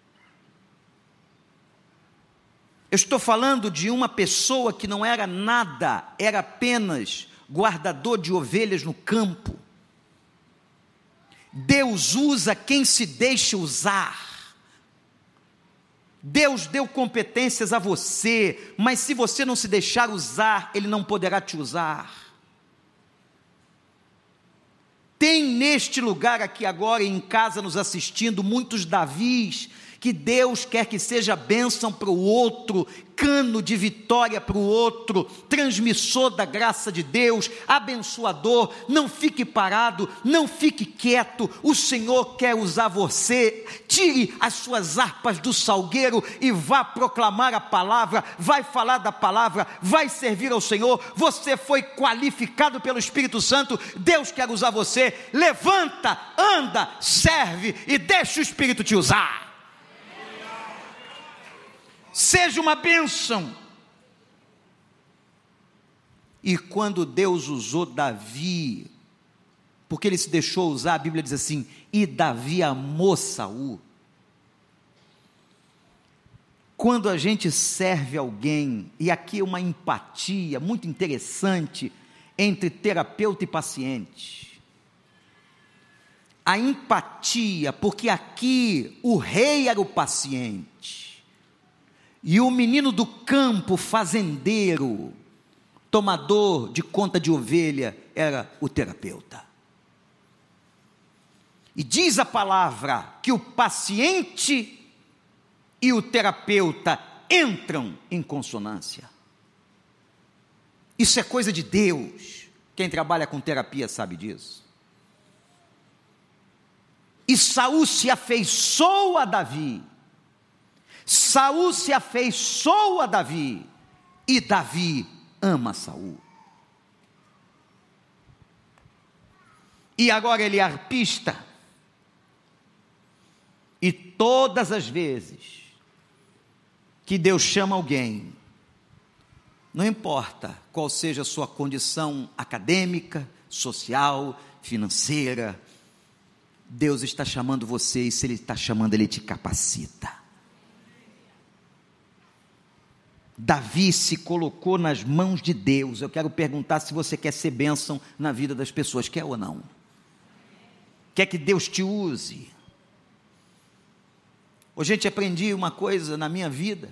Eu estou falando de uma pessoa que não era nada, era apenas guardador de ovelhas no campo. Deus usa quem se deixa usar. Deus deu competências a você, mas se você não se deixar usar, Ele não poderá te usar. Tem neste lugar aqui agora, em casa nos assistindo, muitos Davis, que Deus quer que seja bênção para o outro, cano de vitória para o outro, transmissor da graça de Deus, abençoador. Não fique parado, não fique quieto, o Senhor quer usar você. Tire as suas harpas do salgueiro e vá proclamar a palavra, vai falar da palavra, vai servir ao Senhor. Você foi qualificado pelo Espírito Santo, Deus quer usar você. Levanta, anda, serve e deixa o Espírito te usar. Seja uma bênção. E quando Deus usou Davi, porque ele se deixou usar, a Bíblia diz assim: e Davi amou Saul. Quando a gente serve alguém, e aqui é uma empatia muito interessante entre terapeuta e paciente. A empatia, porque aqui o rei era o paciente, e o menino do campo, fazendeiro, tomador de conta de ovelha, era o terapeuta. E diz a palavra que o paciente e o terapeuta entram em consonância. Isso é coisa de Deus. Quem trabalha com terapia sabe disso. E Saul se afeiçoou a Davi. Saul se afeiçoou a Davi, e Davi ama Saul. E agora ele é arpista, e todas as vezes que Deus chama alguém, não importa qual seja a sua condição acadêmica, social, financeira, Deus está chamando você, e se Ele está chamando, Ele te capacita. Davi se colocou nas mãos de Deus. Eu quero perguntar se você quer ser bênção na vida das pessoas, quer ou não? Quer que Deus te use? Hoje, gente, aprendi uma coisa na minha vida: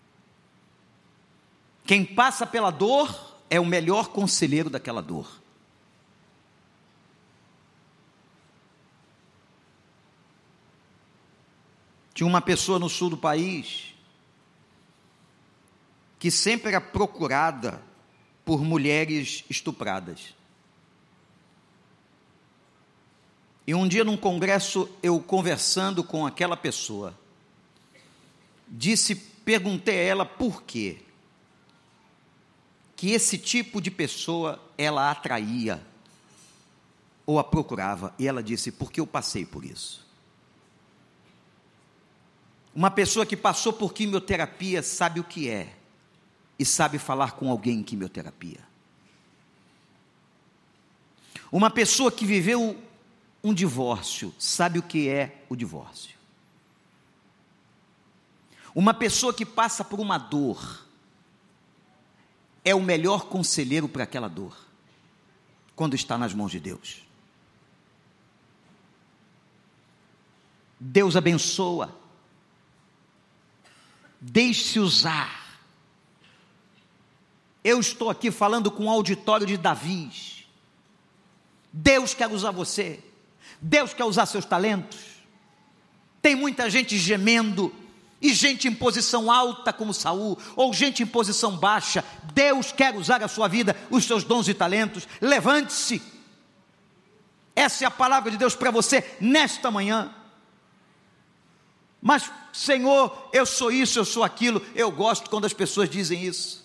quem passa pela dor é o melhor conselheiro daquela dor. Tinha uma pessoa no sul do país que sempre era procurada por mulheres estupradas. E um dia num congresso, eu conversando com aquela pessoa, perguntei a ela por quê que esse tipo de pessoa ela atraía ou a procurava, e ela disse: porque eu passei por isso. Uma pessoa que passou por quimioterapia sabe o que é, e sabe falar com alguém em quimioterapia. Uma pessoa que viveu um divórcio sabe o que é o divórcio. Uma pessoa que passa por uma dor é o melhor conselheiro para aquela dor, quando está nas mãos de Deus. Deus abençoa. Deixe-se usar. Eu estou aqui falando com um auditório de Davis. Deus quer usar você. Deus quer usar seus talentos. Tem muita gente gemendo, e gente em posição alta como Saul, ou gente em posição baixa. Deus quer usar a sua vida, os seus dons e talentos. Levante-se. Essa é a palavra de Deus para você nesta manhã. Mas, Senhor, eu sou isso, eu sou aquilo. Eu gosto quando as pessoas dizem isso,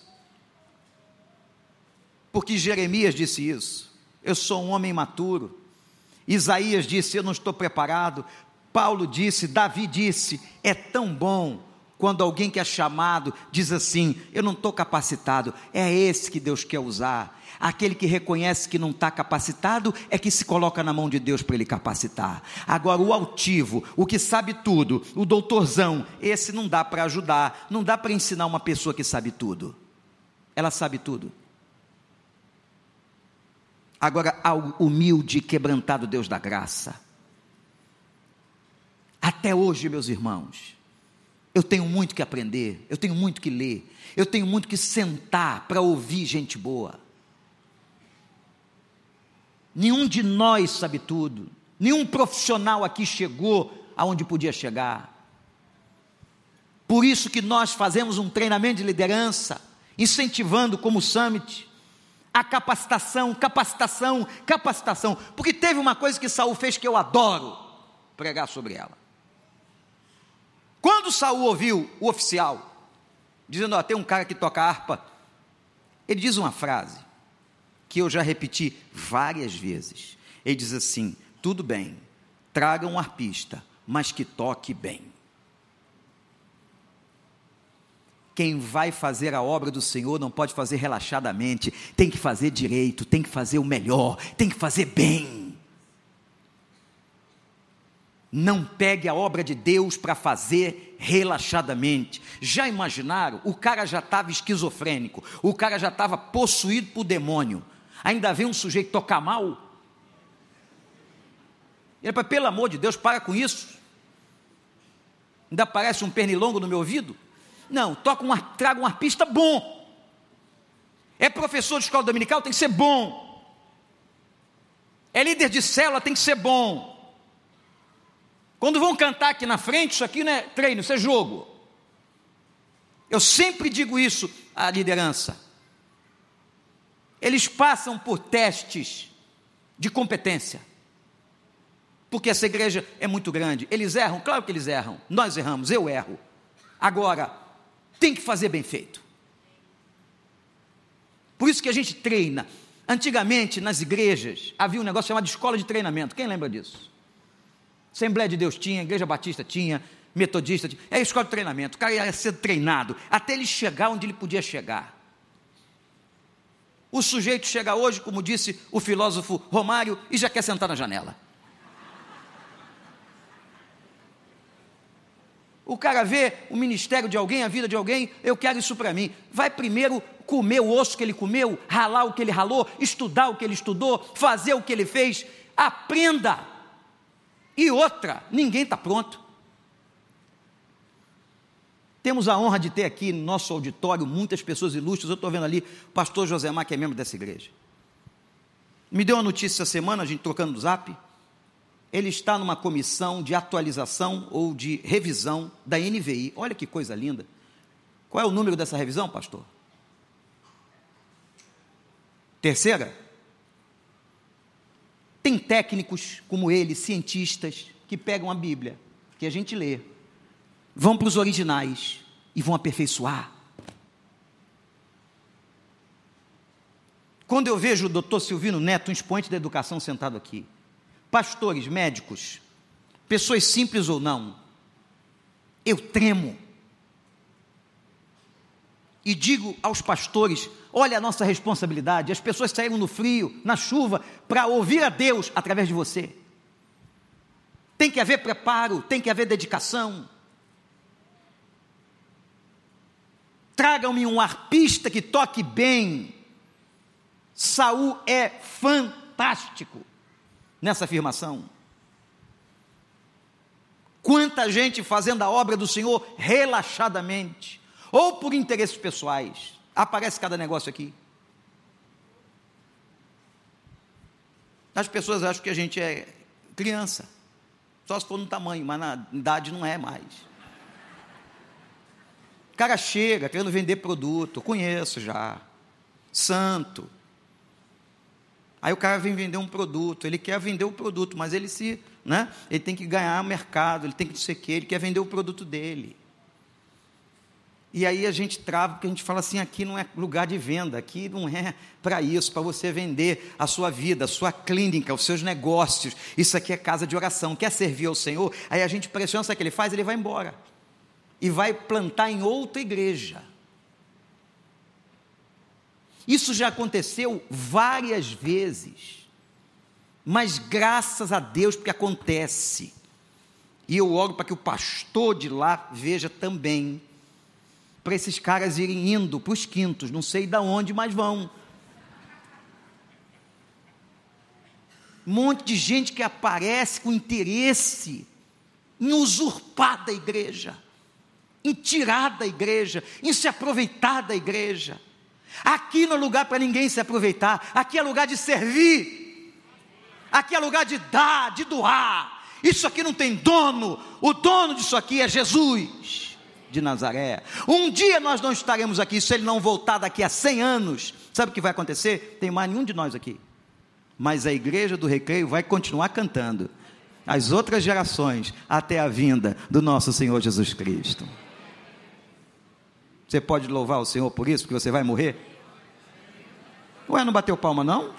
porque Jeremias disse isso: eu sou um homem maturo. Isaías disse: eu não estou preparado. Paulo disse, Davi disse: é tão bom quando alguém que é chamado diz assim: eu não estou capacitado. É esse que Deus quer usar. Aquele que reconhece que não está capacitado é que se coloca na mão de Deus para ele capacitar. Agora o altivo, o que sabe tudo, o doutorzão, esse não dá para ajudar, não dá para ensinar uma pessoa que sabe tudo. Ela sabe tudo. Agora, ao humilde e quebrantado Deus da graça, até hoje, meus irmãos, eu tenho muito que aprender, eu tenho muito que ler, eu tenho muito que sentar para ouvir gente boa. Nenhum de nós sabe tudo, nenhum profissional aqui chegou aonde podia chegar. Por isso que nós fazemos um treinamento de liderança, incentivando como Summit, a capacitação, porque teve uma coisa que Saul fez que eu adoro pregar sobre ela. Quando Saul ouviu o oficial, dizendo, tem um cara que toca harpa, ele diz uma frase, que eu já repeti várias vezes, ele diz assim, tudo bem, traga um arpista, mas que toque bem. Quem vai fazer a obra do Senhor não pode fazer relaxadamente, tem que fazer direito, tem que fazer o melhor, tem que fazer bem. Não pegue a obra de Deus para fazer relaxadamente. Já imaginaram? O cara já estava esquizofrênico, o cara já estava possuído por demônio, ainda vem um sujeito tocar mal? Ele fala, pelo amor de Deus, para com isso. Ainda parece um pernilongo no meu ouvido? Não, traga um arpista bom. É professor de escola dominical, tem que ser bom. É líder de célula, tem que ser bom. Quando vão cantar aqui na frente, isso aqui não é treino, isso é jogo. Eu sempre digo isso à liderança. Eles passam por testes de competência. Porque essa igreja é muito grande. Eles erram? Claro que eles erram. Nós erramos, eu erro. Agora, tem que fazer bem feito. Por isso que a gente treina. Antigamente, nas igrejas, havia um negócio chamado escola de treinamento. Quem lembra disso? Assembleia de Deus tinha, Igreja Batista tinha, Metodista tinha. É a escola de treinamento. O cara ia ser treinado até ele chegar onde ele podia chegar. O sujeito chega hoje, como disse o filósofo Romário, e já quer sentar na janela. O cara vê o ministério de alguém, a vida de alguém, eu quero isso para mim. Vai primeiro comer o osso que ele comeu, ralar o que ele ralou, estudar o que ele estudou, fazer o que ele fez, aprenda. E outra, ninguém está pronto. Temos a honra de ter aqui no nosso auditório muitas pessoas ilustres. Eu estou vendo ali o pastor Josemar, que é membro dessa igreja. Me deu uma notícia essa semana, a gente trocando no zap. Ele está numa comissão de atualização ou de revisão da NVI. Olha que coisa linda. Qual é o número dessa revisão, pastor? 3ª? Tem técnicos como ele, cientistas, que pegam a Bíblia, que a gente lê, vão para os originais e vão aperfeiçoar. Quando eu vejo o doutor Silvino Neto, um expoente da educação, sentado aqui, pastores, médicos, pessoas simples ou não, eu tremo. E digo aos pastores, olha a nossa responsabilidade, as pessoas saíram no frio, na chuva, para ouvir a Deus através de você. Tem que haver preparo, tem que haver dedicação. Tragam-me um arpista que toque bem. Saul é fantástico nessa afirmação. Quanta gente fazendo a obra do Senhor relaxadamente, ou por interesses pessoais. Aparece cada negócio aqui. As pessoas acham que a gente é criança, só se for no tamanho, mas na idade não é mais. O cara chega querendo vender produto, eu conheço já, santo. Aí o cara vem vender um produto, ele quer vender o produto, mas ele ele tem que ganhar o mercado, ele tem que não sei o quê, ele quer vender o produto dele. E aí a gente trava, porque a gente fala assim, aqui não é lugar de venda, aqui não é para isso, para você vender a sua vida, a sua clínica, os seus negócios, isso aqui é casa de oração, quer servir ao Senhor, aí a gente pressiona, sabe o que ele faz? Ele vai embora, e vai plantar em outra igreja. Isso já aconteceu várias vezes, mas graças a Deus porque acontece, e eu oro para que o pastor de lá veja também, para esses caras irem indo para os quintos, não sei de onde, mas vão. Um monte de gente que aparece com interesse em usurpar da igreja, em tirar da igreja, em se aproveitar da igreja. Aqui não é lugar para ninguém se aproveitar, aqui é lugar de servir, aqui é lugar de dar, de doar. Isso aqui não tem dono, o dono disso aqui é Jesus. de Nazaré. Um dia nós não estaremos aqui, se ele não voltar daqui a 100 anos, sabe o que vai acontecer? Tem mais nenhum de nós aqui, mas a igreja do Recreio vai continuar cantando, as outras gerações, até a vinda do nosso Senhor Jesus Cristo. Você pode louvar o Senhor por isso, porque você vai morrer? Ué, não bateu palma não?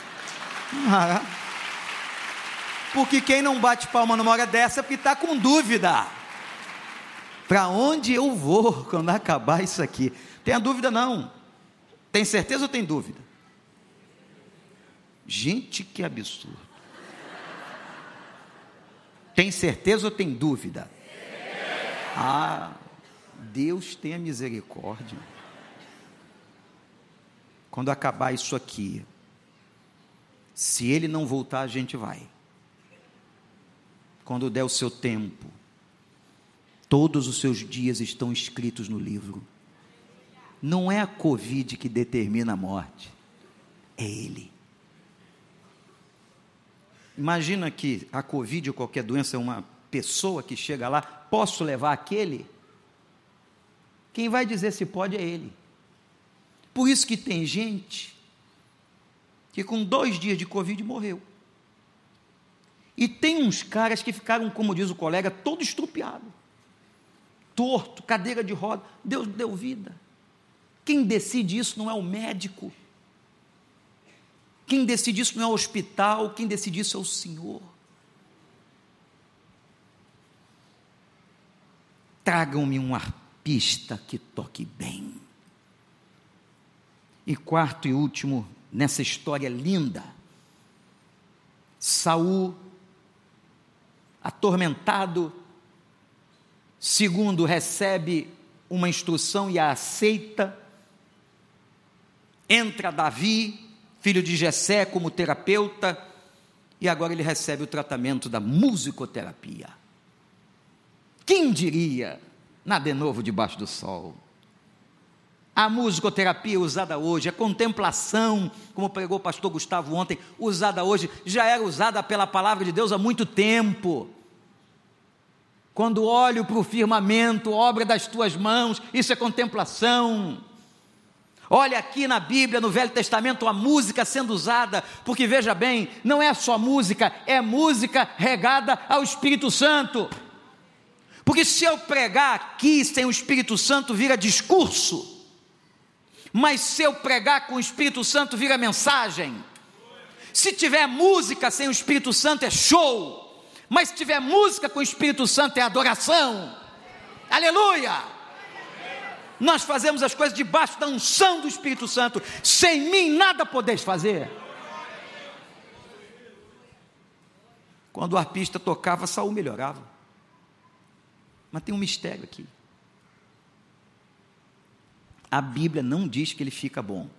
Porque quem não bate palma numa hora dessa é porque está com dúvida. Para onde eu vou quando acabar isso aqui? Tenha dúvida não. Tem certeza ou tem dúvida? Gente, que absurdo. Tem certeza ou tem dúvida? Deus tenha misericórdia. Quando acabar isso aqui, se ele não voltar, a gente vai. Quando der o seu tempo, todos os seus dias estão escritos no livro. Não é a Covid que determina a morte, é ele. Imagina que a Covid ou qualquer doença é uma pessoa que chega lá, posso levar aquele? Quem vai dizer se pode é ele. Por isso que tem gente que com 2 dias de Covid morreu. E tem uns caras que ficaram, como diz o colega, todo estrupiado, torto, cadeira de roda. Deus deu vida. Quem decide isso não é o médico. Quem decide isso não é o hospital. Quem decide isso é o Senhor. Tragam-me um arpista que toque bem. E quarto e último, nessa história linda, Saul, atormentado, segundo recebe uma instrução e a aceita, entra Davi, filho de Jessé, como terapeuta, e agora ele recebe o tratamento da musicoterapia. Quem diria? Nada é novo debaixo do sol. A musicoterapia usada hoje, a contemplação, como pregou o pastor Gustavo ontem, usada hoje, já era usada pela palavra de Deus há muito tempo. Quando olho para o firmamento, obra das tuas mãos, isso é contemplação. Olha aqui na Bíblia, no Velho Testamento, a música sendo usada, porque veja bem, não é só música, é música regada ao Espírito Santo. Porque se eu pregar aqui sem o Espírito Santo, vira discurso. Mas se eu pregar com o Espírito Santo, vira mensagem. Se tiver música sem o Espírito Santo, é show. Mas se tiver música com o Espírito Santo, é adoração. Aleluia! Nós fazemos as coisas debaixo da unção do Espírito Santo. Sem mim nada podeis fazer. Quando o arpista tocava, Saul melhorava. Mas tem um mistério aqui. A Bíblia não diz que ele fica bom.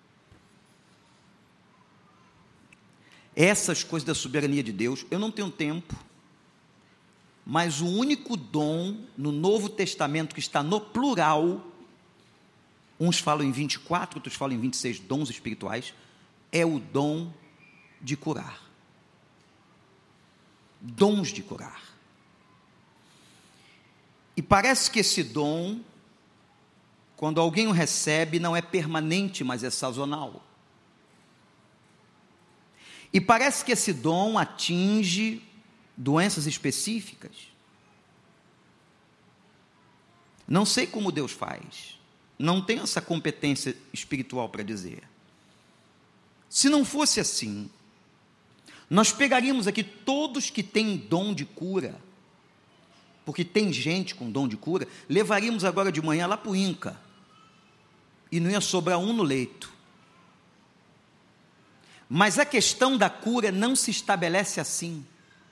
Essas coisas da soberania de Deus, eu não tenho tempo, mas o único dom no Novo Testamento que está no plural, uns falam em 24, outros falam em 26 dons espirituais, é o dom de curar. Dons de curar. E parece que esse dom, quando alguém o recebe, não é permanente, mas é sazonal. E parece que esse dom atinge doenças específicas. Não sei como Deus faz. Não tenho essa competência espiritual para dizer. Se não fosse assim, nós pegaríamos aqui todos que têm dom de cura, porque tem gente com dom de cura, levaríamos agora de manhã lá para o INCA, e não ia sobrar um no leito. Mas a questão da cura não se estabelece assim.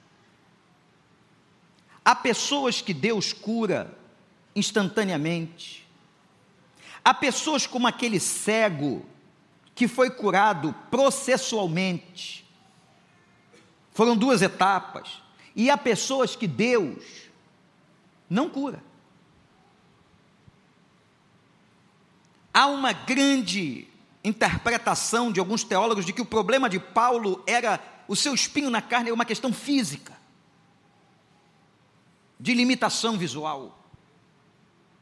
Há pessoas que Deus cura instantaneamente. Há pessoas como aquele cego que foi curado processualmente. Foram 2 etapas. E há pessoas que Deus não cura. Há uma grande interpretação de alguns teólogos de que o problema de Paulo era o seu espinho na carne, é uma questão física, de limitação visual.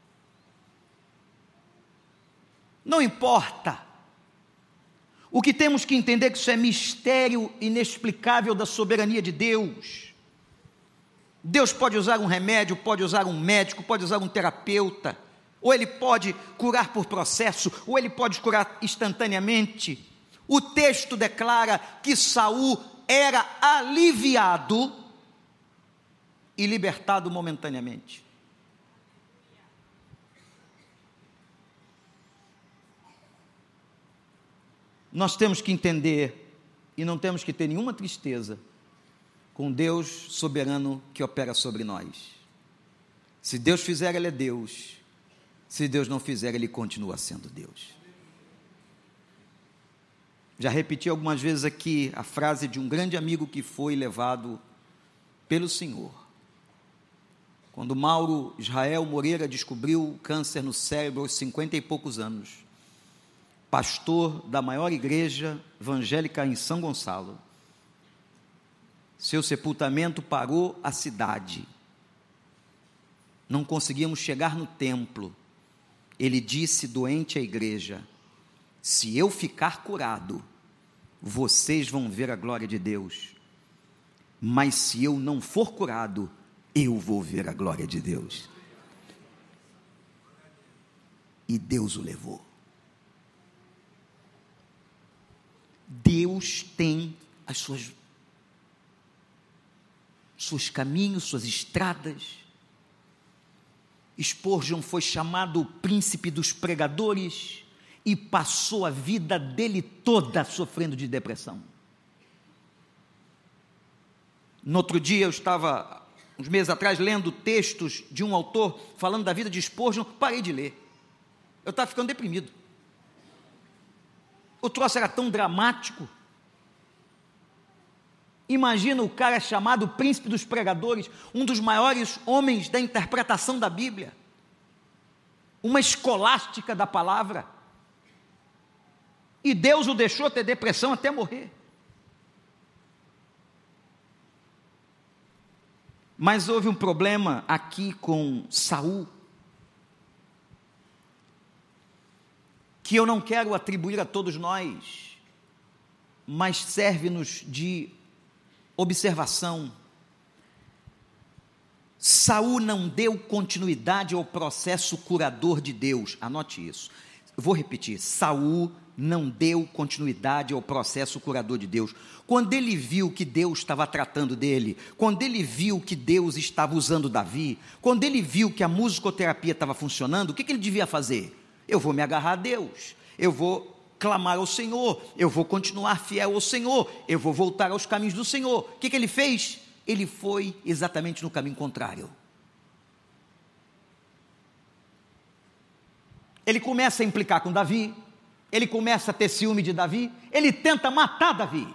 Não importa. O que temos que entender é que isso é mistério inexplicável da soberania de Deus. Deus pode usar um remédio, pode usar um médico, pode usar um terapeuta, ou Ele pode curar por processo, ou Ele pode curar instantaneamente. O texto declara que Saul era aliviado e libertado momentaneamente. Nós temos que entender e não temos que ter nenhuma tristeza com Deus soberano que opera sobre nós. Se Deus fizer, Ele é Deus. Se Deus não fizer, Ele continua sendo Deus. Já repeti algumas vezes aqui a frase de um grande amigo que foi levado pelo Senhor. Quando Mauro Israel Moreira descobriu câncer no cérebro aos 50 e poucos anos, pastor da maior igreja evangélica em São Gonçalo, seu sepultamento parou a cidade. Não conseguíamos chegar no templo. Ele disse doente à igreja: se eu ficar curado, vocês vão ver a glória de Deus, mas se eu não for curado, eu vou ver a glória de Deus. E Deus o levou. Deus tem as seus caminhos, suas estradas. Spurgeon foi chamado o príncipe dos pregadores e passou a vida dele toda sofrendo de depressão. No outro dia eu estava, uns meses atrás, lendo textos de um autor falando da vida de Spurgeon, parei de ler. Eu estava ficando deprimido. O troço era tão dramático. Imagina o cara chamado príncipe dos pregadores, um dos maiores homens da interpretação da Bíblia, uma escolástica da palavra, e Deus o deixou ter depressão até morrer. Mas houve um problema aqui com Saul, que eu não quero atribuir a todos nós, mas serve-nos de observação. Saul não deu continuidade ao processo curador de Deus. Anote isso. Eu vou repetir. Saul não deu continuidade ao processo curador de Deus. Quando ele viu que Deus estava tratando dele, quando ele viu que Deus estava usando Davi, quando ele viu que a musicoterapia estava funcionando, o que ele devia fazer? Eu vou me agarrar a Deus, eu vou clamar ao Senhor, eu vou continuar fiel ao Senhor, eu vou voltar aos caminhos do Senhor. O que ele fez? Ele foi exatamente no caminho contrário. Ele começa a implicar com Davi, ele começa a ter ciúme de Davi, ele tenta matar Davi.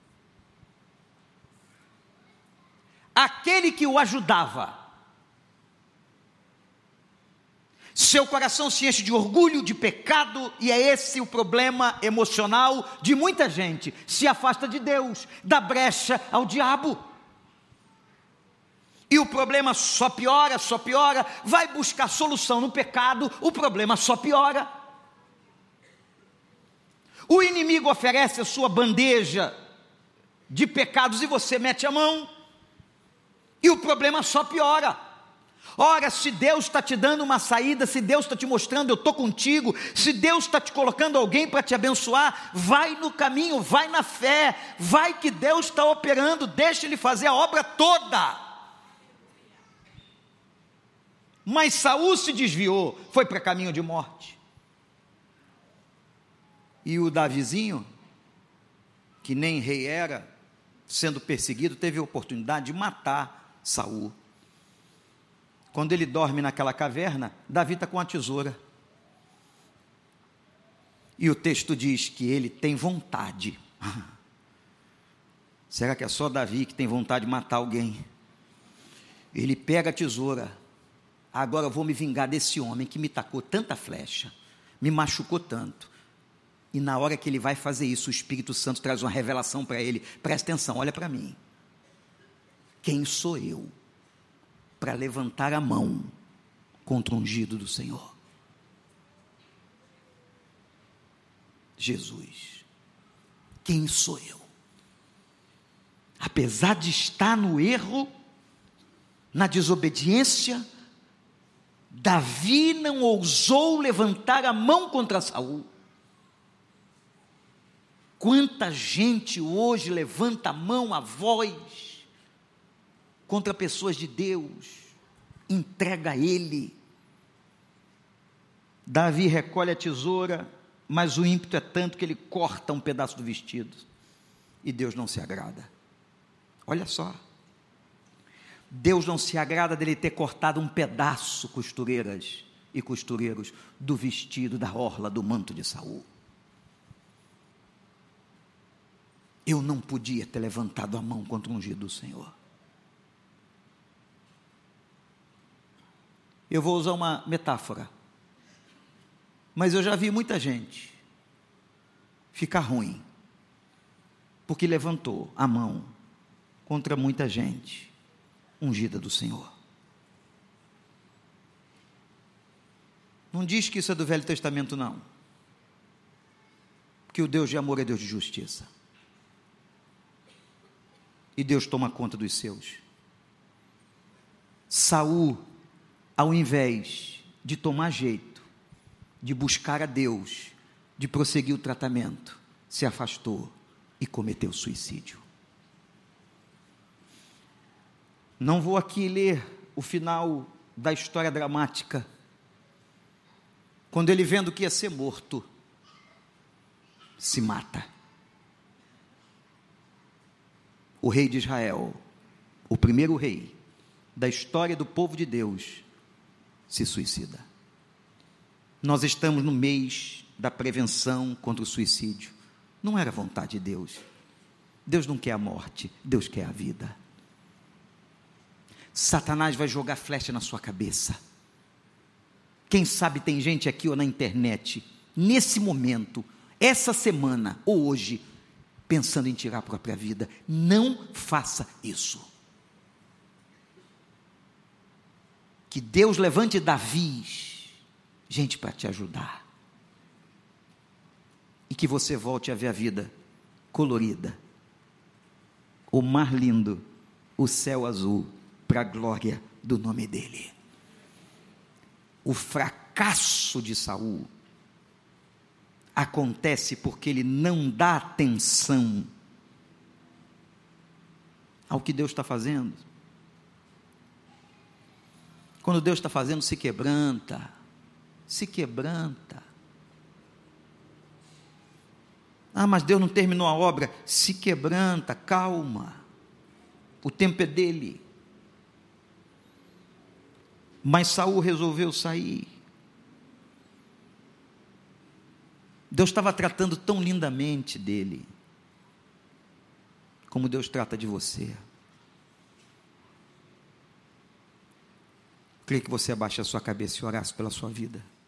Aquele que o ajudava, seu coração se enche de orgulho, de pecado, e é esse o problema emocional de muita gente. Se afasta de Deus, dá brecha ao diabo. E o problema só piora, vai buscar solução no pecado, o problema só piora. O inimigo oferece a sua bandeja de pecados e você mete a mão, e o problema só piora. Ora, se Deus está te dando uma saída, se Deus está te mostrando, eu estou contigo, se Deus está te colocando alguém para te abençoar, vai no caminho, vai na fé, vai que Deus está operando, deixa Ele fazer a obra toda. Mas Saul se desviou, foi para caminho de morte. E o Davizinho, que nem rei era, sendo perseguido, teve a oportunidade de matar Saul. Quando ele dorme naquela caverna, Davi está com a tesoura. E o texto diz que ele tem vontade. Será que é só Davi que tem vontade de matar alguém? Ele pega a tesoura. Agora eu vou me vingar desse homem que me tacou tanta flecha, me machucou tanto. E na hora que ele vai fazer isso, o Espírito Santo traz uma revelação para ele. Presta atenção, olha para mim. Quem sou eu para levantar a mão contra o ungido do Senhor? Jesus. Quem sou eu? Apesar de estar no erro, na desobediência, Davi não ousou levantar a mão contra Saul. Quanta gente hoje levanta a mão, a voz, contra pessoas de Deus, entrega a ele. Davi recolhe a tesoura, mas o ímpeto é tanto que ele corta um pedaço do vestido, e Deus não se agrada. Olha só, Deus não se agrada dele ter cortado um pedaço, costureiras e costureiros, do vestido, da orla, do manto de Saul. Eu não podia ter levantado a mão contra o ungido do Senhor. Eu vou usar uma metáfora, mas eu já vi muita gente ficar ruim, porque levantou a mão contra muita gente ungida do Senhor. Não diz que isso é do Velho Testamento, não, que o Deus de amor é Deus de justiça, e Deus toma conta dos seus. Saul, ao invés de tomar jeito, de buscar a Deus, de prosseguir o tratamento, se afastou e cometeu suicídio. Não vou aqui ler o final da história dramática, quando ele, vendo que ia ser morto, se mata. O rei de Israel, o primeiro rei da história do povo de Deus, se suicida. Nós estamos no mês da prevenção contra o suicídio. Não era vontade de Deus. Deus não quer a morte, Deus quer a vida. Satanás vai jogar flecha na sua cabeça. Quem sabe tem gente aqui ou na internet, nesse momento, essa semana ou hoje, pensando em tirar a própria vida. Não faça isso. Que Deus levante Davis, gente para te ajudar, e que você volte a ver a vida colorida, o mar lindo, o céu azul, para a glória do nome dele. O fracasso de Saul acontece porque ele não dá atenção ao que Deus está fazendo. Quando Deus está fazendo, se quebranta, se quebranta. Ah, mas Deus não terminou a obra. Se quebranta, calma, o tempo é dele. Mas Saul resolveu sair. Deus estava tratando tão lindamente dele, como Deus trata de você. Queria que você abaixasse a sua cabeça e orasse pela sua vida.